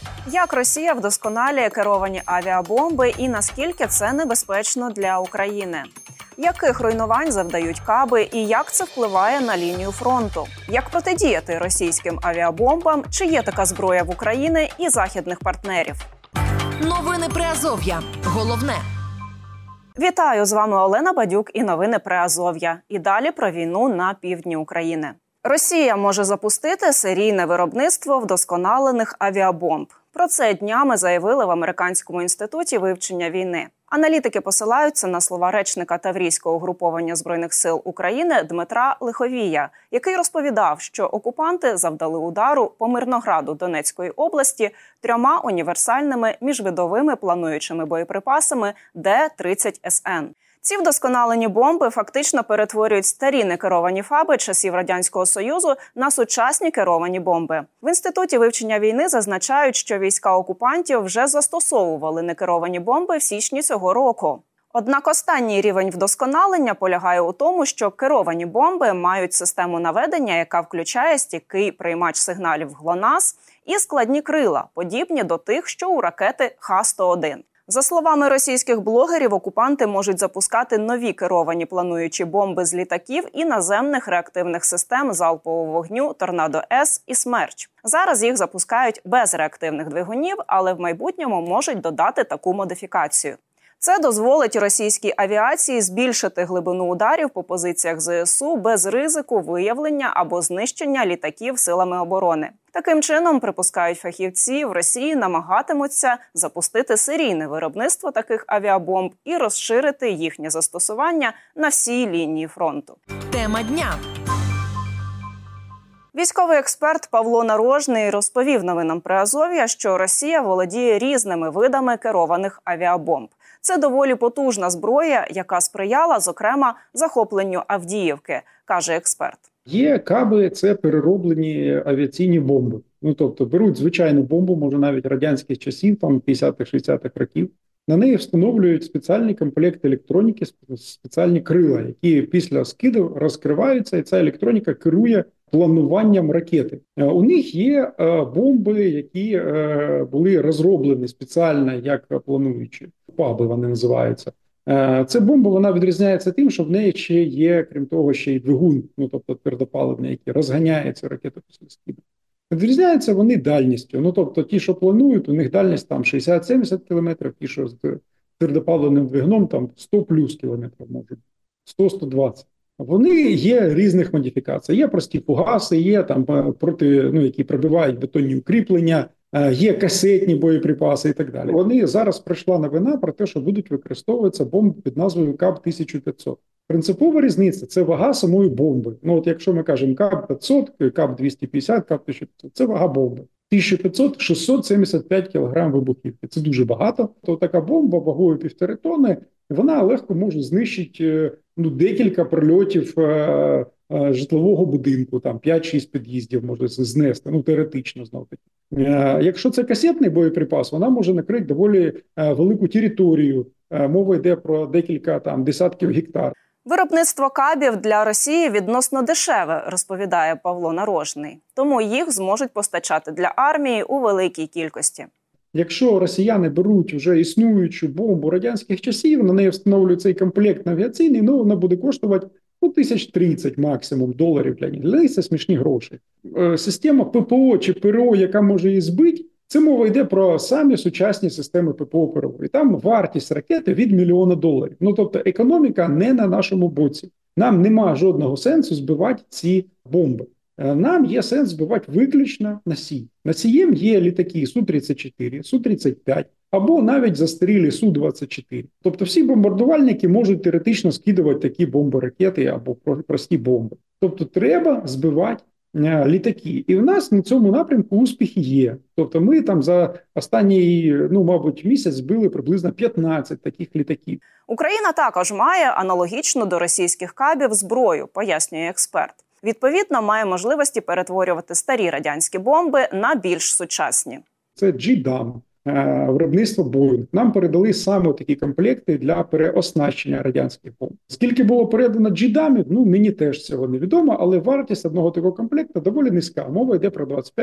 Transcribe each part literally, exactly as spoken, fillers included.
Як Росія вдосконалює керовані авіабомби і наскільки це небезпечно для України? Яких руйнувань завдають каби і як це впливає на лінію фронту? Як протидіяти російським авіабомбам? Чи є така зброя в Україні і західних партнерів? Новини Приазов'я. Головне. Вітаю, з вами Олена Бадюк і новини Приазов'я. І далі про війну на півдні України. Росія може запустити серійне виробництво вдосконалених авіабомб. Про це днями заявили в Американському інституті вивчення війни. Аналітики посилаються на слова речника Таврійського угруповання Збройних сил України Дмитра Лиховія, який розповідав, що окупанти завдали удару по Мирнограду Донецької області трьома універсальними міжвидовими плануючими боєприпасами Д тридцять С Н. Ці вдосконалені бомби фактично перетворюють старі некеровані фаби часів Радянського Союзу на сучасні керовані бомби. В Інституті вивчення війни зазначають, що війська окупантів вже застосовували некеровані бомби в січні цього року. Однак останній рівень вдосконалення полягає у тому, що керовані бомби мають систему наведення, яка включає стійкий приймач сигналів ГЛОНАСС і складні крила, подібні до тих, що у ракети Х сто один. За словами російських блогерів, окупанти можуть запускати нові керовані плануючі бомби з літаків і наземних реактивних систем залпового вогню «Торнадо-С» і «Смерч». Зараз їх запускають без реактивних двигунів, але в майбутньому можуть додати таку модифікацію. Це дозволить російській авіації збільшити глибину ударів по позиціях З С У без ризику виявлення або знищення літаків силами оборони. Таким чином, припускають фахівці, в Росії намагатимуться запустити серійне виробництво таких авіабомб і розширити їхнє застосування на всій лінії фронту. Тема дня. Військовий експерт Павло Нарожний розповів новинам Приазов'я, що Росія володіє різними видами керованих авіабомб. Це доволі потужна зброя, яка сприяла, зокрема, захопленню Авдіївки, каже експерт. Є каби – це перероблені авіаційні бомби. Ну, тобто беруть звичайну бомбу, може навіть радянських часів, там п'ятдесятих-шістдесятих років. На неї встановлюють спеціальний комплект електроніки, спеціальні крила, які після скиду розкриваються, і ця електроніка керує плануванням ракети. У них є бомби, які були розроблені спеціально як плануючі. Паби вони називаються. Ця бомба, вона відрізняється тим, що в неї ще є, крім того, ще й двигун, ну тобто твердопаливний, який розганяє цю ракету після скиду. Відрізняються вони дальністю. Ну тобто ті, що планують, у них дальність там шістдесят-сімдесят кілометрів, ті, що з твердопаливним двигуном, там сто плюс кілометрів можуть, сто-сто двадцять. Вони є різних модифікацій. Є прості фугаси, є там проти, ну, які пробивають бетонні укріплення, є касетні боєприпаси і так далі. Вони зараз прийшла новина про те, що будуть використовуватися бомби під назвою КАБ тисяча п'ятсот. Принципова різниця – це вага самої бомби. Ну от якщо ми кажемо КАБ п'ятсот, КАБ двісті п'ятдесят, КАБ тисяча п'ятсот – це вага бомби. тисяча п'ятсот – шістсот сімдесят п'ять кілограм вибухівки. Це дуже багато. То така бомба вагою півтори тонни, вона легко може знищити ну, декілька прильотів е, е, житлового будинку, там п'ять-шість під'їздів може знести, ну теоретично знов-таки. Е, якщо це касетний боєприпас, вона може накрити доволі е, велику територію. Е, мова йде про декілька там десятків гектар. Виробництво кабів для Росії відносно дешеве, розповідає Павло Нарожний. Тому їх зможуть постачати для армії у великій кількості. Якщо росіяни беруть вже існуючу бомбу радянських часів, на неї встановлюють цей комплект авіаційний, ну вона буде коштувати ну, тисяч тридцять максимум доларів для них. Для них це смішні гроші. Е, система ППО чи ПРО, яка може її збити, це мова йде про самі сучасні системи ППО ПРО. І там вартість ракети від мільйона доларів. Ну тобто економіка не на нашому боці. Нам нема жодного сенсу збивати ці бомби. Нам є сенс збивати виключно носій. Носієм є літаки Су тридцять чотири, Су тридцять п'ять або навіть застарілі Су двадцять чотири. Тобто всі бомбардувальники можуть теоретично скидувати такі бомби-ракети або прості бомби. Тобто треба збивати літаки. І в нас на цьому напрямку успіхи є. Тобто ми там за останній, ну, мабуть, місяць збили приблизно п'ятнадцять таких літаків. Україна також має аналогічну до російських кабів зброю, пояснює експерт. Відповідно, має можливості перетворювати старі радянські бомби на більш сучасні. Це джі дам, виробництво Боїнг. Нам передали саме такі комплекти для переоснащення радянських бомб. Скільки було передано джі дамів, ну мені теж цього невідомо, але вартість одного такого комплекту доволі низька. Мова йде про двадцять п'ять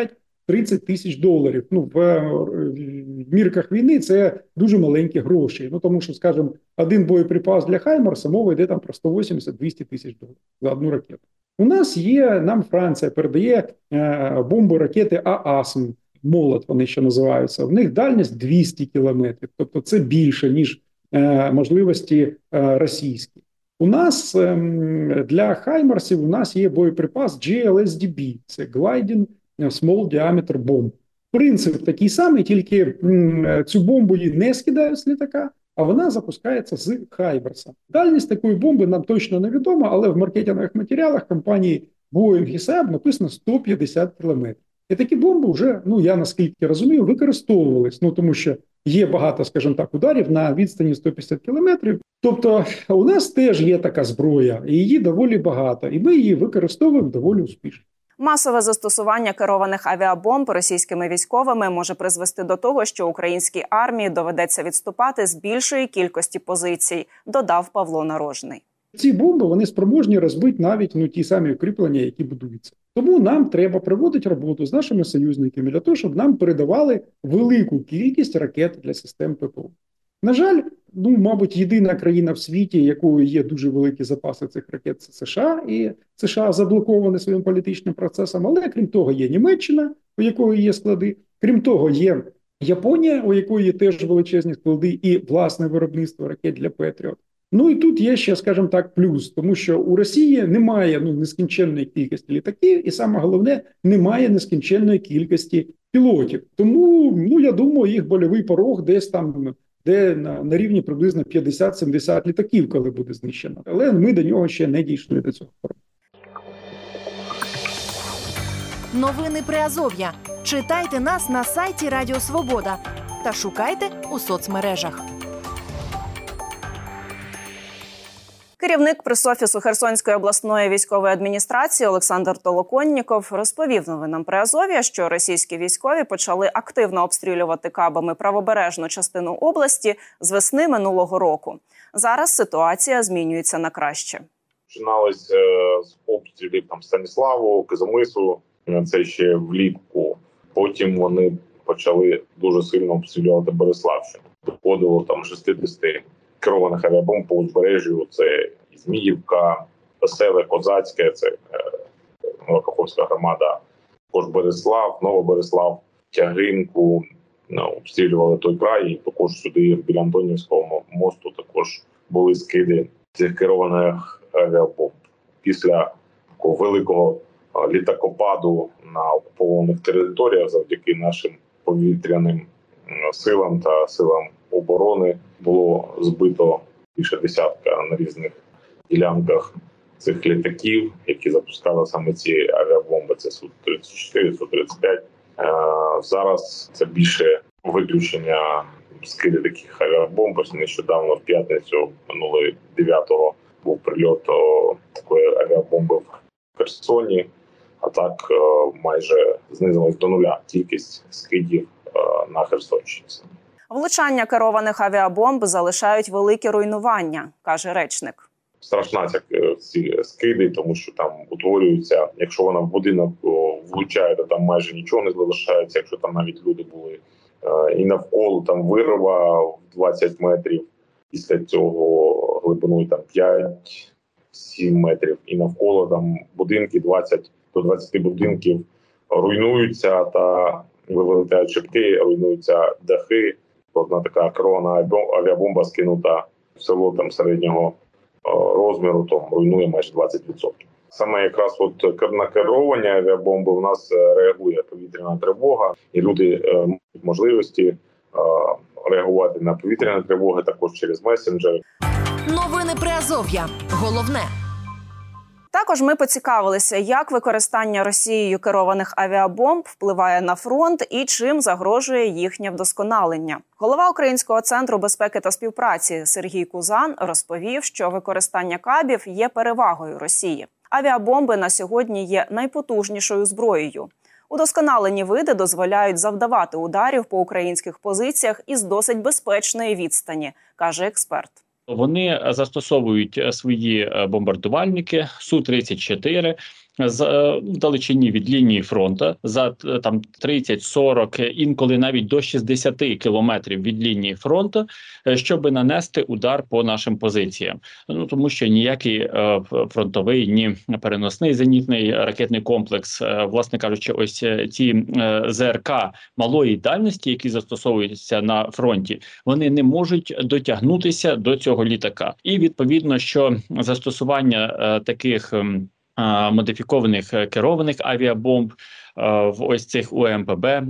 тридцять тисяч доларів. Ну, в, в мірках війни це дуже маленькі гроші. Ну, тому що, скажімо, один боєприпас для Хаймарса, мова йде там про сто вісімдесят - двісті тисяч доларів за одну ракету. У нас є, нам Франція передає е, бомби ракети ААСМ, молот вони ще називаються. В них дальність двісті кілометрів, тобто це більше, ніж е, можливості е, російські. У нас е, для Хаймарсів у нас є боєприпас джі ел ес ді бі, це Gliding Small Diameter Bomb. Принцип такий самий, тільки м, цю бомбу її не скидають з літака, а вона запускається з Хаймарса. Дальність такої бомби нам точно невідома, але в маркетингових матеріалах компанії Boeing і Saab написано сто п'ятдесят кілометрів. І такі бомби вже, ну я наскільки розумію, використовувались, ну тому що є багато, скажімо так, ударів на відстані сто п'ятдесят кілометрів. Тобто у нас теж є така зброя, і її доволі багато, і ми її використовуємо доволі успішно. Масове застосування керованих авіабомб російськими військовими може призвести до того, що українській армії доведеться відступати з більшої кількості позицій, додав Павло Нарожний. Ці бомби, вони спроможні розбити навіть ну, ті самі укріплення, які будуються. Тому нам треба проводити роботу з нашими союзниками для того, щоб нам передавали велику кількість ракет для систем ППО. На жаль, ну, мабуть, єдина країна в світі, якою є дуже великі запаси цих ракет, це США, і США заблоковані своїм політичним процесом, але крім того є Німеччина, у якої є склади, крім того є Японія, у якої є теж величезні склади і власне виробництво ракет для Петріот. Ну і тут є ще, скажімо так, плюс, тому що у Росії немає ну, нескінченної кількості літаків, і саме головне, немає нескінченної кількості пілотів. Тому, ну, я думаю, їх больовий порог десь там, де на, на рівні приблизно п'ятдесят - сімдесят літаків, коли буде знищено. Але ми до нього ще не дійшли, до цього порогу. Новини Приазов'я. Читайте нас на сайті Радіо Свобода та шукайте у соцмережах. Керівник прес-офісу Херсонської обласної військової адміністрації Олександр Толоконніков розповів новинам Приазов'я, що російські військові почали активно обстрілювати кабами правобережну частину області з весни минулого року. Зараз ситуація змінюється на краще. Починалось з обстрілів там Станіславу, Кизомису, це ще влітку. Потім вони почали дуже сильно обстрілювати Береславщину. Доходило там шістдесят керованих авіабомб по узбережжю. Це Зміївка, Веселе, Козацьке, це е, Новокаховська громада, також Береслав, Новобереслав, Тягинку, ну, обстрілювали той край, і також сюди, біля Антонівського мосту, також були скиди цих керованих авіабомб. Після такого великого літакопаду на окупованих територіях завдяки нашим повітряним силам та силам оборони було збито більше десятка на різних ділянках цих літаків, які запускали саме ці авіабомби. Це Су тридцять чотири, Су тридцять п'ять. Зараз це більше виключення скиди таких авіабомб. Нещодавно в п'ятницю минулої дев'ятого був прильот такої авіабомби в Херсоні. А так майже знизилась до нуля кількість скидів на Херсонщині. Влучання керованих авіабомб залишають великі руйнування, каже речник. Страшна ця ці скиди, тому що там утворюються, якщо вона в будинок влучає, то там майже нічого не залишається, якщо там навіть люди були. І навколо там вирва в двадцять метрів, після цього глибиною там п'ять-сім метрів, і навколо там будинки двадцять до двадцяти будинків руйнуються та вилетають шибки, руйнуються дахи. Одна така керована авіабомба скинута в село там середнього розміру, то руйнує майже двадцять відсотків. Саме якраз от на керовані авіабомби у нас реагує повітряна тривога, і люди мають можливості реагувати на повітряні тривоги також через месенджери. Новини Приазов'я. Головне. Також ми поцікавилися, як використання Росією керованих авіабомб впливає на фронт і чим загрожує їхнє вдосконалення. Голова Українського центру безпеки та співпраці Сергій Кузан розповів, що використання кабів є перевагою Росії. Авіабомби на сьогодні є найпотужнішою зброєю. Удосконалені види дозволяють завдавати ударів по українських позиціях із досить безпечної відстані, каже експерт. Вони застосовують свої бомбардувальники Су тридцять чотири, з в далечині від лінії фронту за там тридцять сорок, інколи навіть до шістдесят кілометрів від лінії фронту, щоб нанести удар по нашим позиціям. Ну тому що ніякий е, фронтовий, ні переносний зенітний ракетний комплекс, е, власне кажучи, ось ці е, ЗРК малої дальності, які застосовуються на фронті, вони не можуть дотягнутися до цього літака. І відповідно, що застосування е, таких е, модифікованих керованих авіабомб в ось цих У Ем Пе Бе,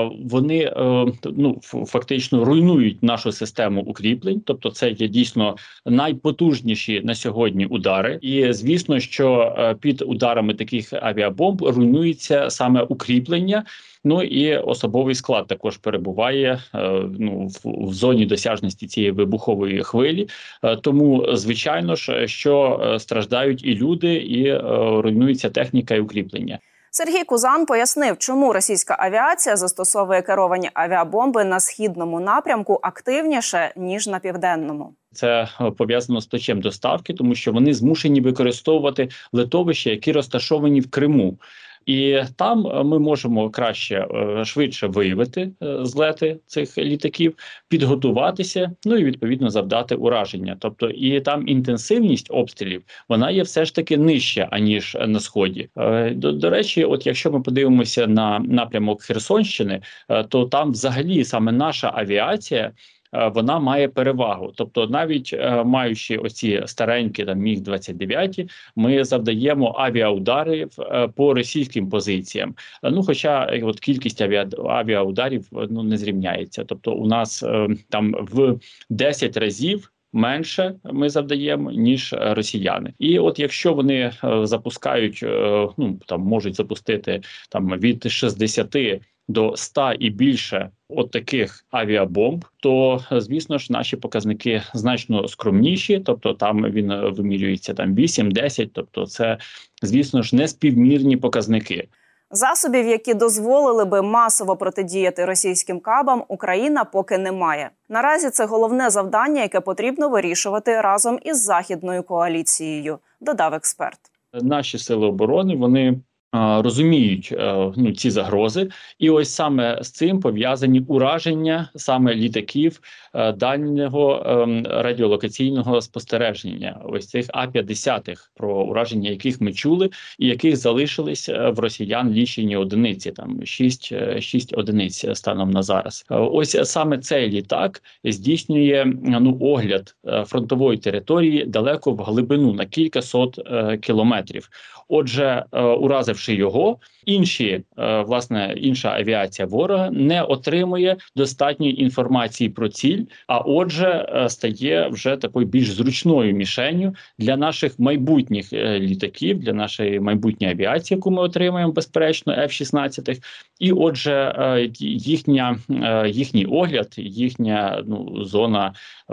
вони ну фактично руйнують нашу систему укріплень, тобто це є дійсно найпотужніші на сьогодні удари. І звісно, що під ударами таких авіабомб руйнується саме укріплення. Ну і особовий склад також перебуває ну, в, в зоні досяжності цієї вибухової хвилі. Тому, звичайно ж, що страждають і люди, і руйнується техніка і укріплення. Сергій Кузан пояснив, чому російська авіація застосовує керовані авіабомби на східному напрямку активніше, ніж на південному. Це пов'язано з точем доставки, тому що вони змушені використовувати литовища, які розташовані в Криму. І там ми можемо краще, швидше виявити злети цих літаків, підготуватися, ну і відповідно завдати ураження. Тобто і там інтенсивність обстрілів, вона є все ж таки нижча, аніж на Сході. До, до речі, от якщо ми подивимося на напрямок Херсонщини, то там взагалі саме наша авіація, вона має перевагу. Тобто навіть е, маючи оці старенькі там Міг двадцять дев'ять, ми завдаємо авіаударів е, по російським позиціям. Е, ну, хоча е, от кількість авіа, авіаударів ну, не зрівняється. Тобто у нас е, там в десять разів менше ми завдаємо, ніж росіяни. І от якщо вони е, запускають, е, ну, там можуть запустити там від шістдесяти до ста і більше от таких авіабомб, то, звісно ж, наші показники значно скромніші, тобто там він вимірюється там вісім-десять, тобто це, звісно ж, неспівмірні показники. Засобів, які дозволили би масово протидіяти російським кабам, Україна поки не має. Наразі це головне завдання, яке потрібно вирішувати разом із Західною коаліцією, додав експерт. Наші сили оборони, вони розуміють ну, ці загрози, і ось саме з цим пов'язані ураження саме літаків дальнього радіолокаційного спостереження, ось цих А п'ятдесят, про ураження яких ми чули, і яких залишились в росіян лічені одиниці, там шість, шість одиниць станом на зараз. Ось саме цей літак здійснює ну, огляд фронтової території далеко в глибину, на кілька сот кілометрів. Отже, уразивши його, інші, власне, інша авіація ворога не отримує достатньої інформації про ціль, а отже, стає вже такою більш зручною мішенню для наших майбутніх літаків, для нашої майбутньої авіації, яку ми отримаємо, безперечно, Еф шістнадцять. І отже, їхня, їхній огляд, їхня ну, зона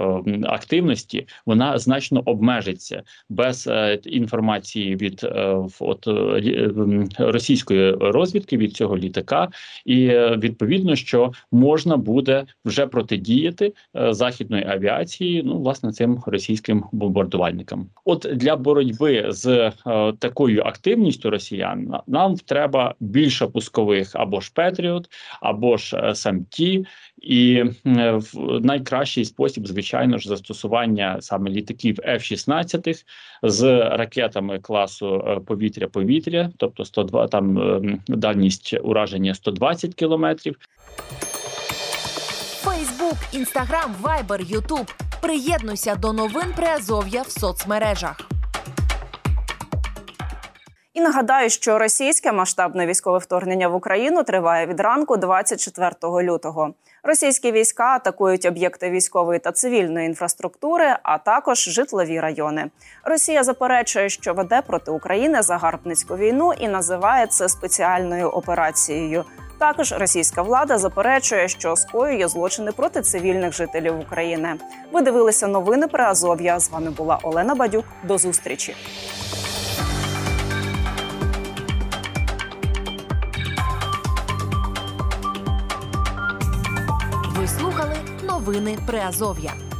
активності, вона значно обмежиться без інформації від от, російської розвідки, від цього літака, і відповідно, що можна буде вже протидіяти західної авіації, ну, власне, цим російським бомбардувальникам. От для боротьби з такою активністю росіян нам треба більше пускових або ж Петріот, або ж САМ-Ті, і в найкращий спосіб, звичайно ж, застосування саме літаків Еф шістнадцять з ракетами класу повітря-повітря, тобто сто два, там дальність ураження сто двадцять кілометрів. Фейсбук, Інстаграм, Вайбер, Ютуб. Приєднуйся до новин Приазов'я в соцмережах. І нагадаю, що російське масштабне військове вторгнення в Україну триває від ранку двадцять четвертого лютого. Російські війська атакують об'єкти військової та цивільної інфраструктури, а також житлові райони. Росія заперечує, що веде проти України загарбницьку війну і називає це спеціальною операцією. Також російська влада заперечує, що скоює злочини проти цивільних жителів України. Ви дивилися новини Приазов'я. З вами була Олена Бадюк. До зустрічі. Ви слухали новини Приазов'я.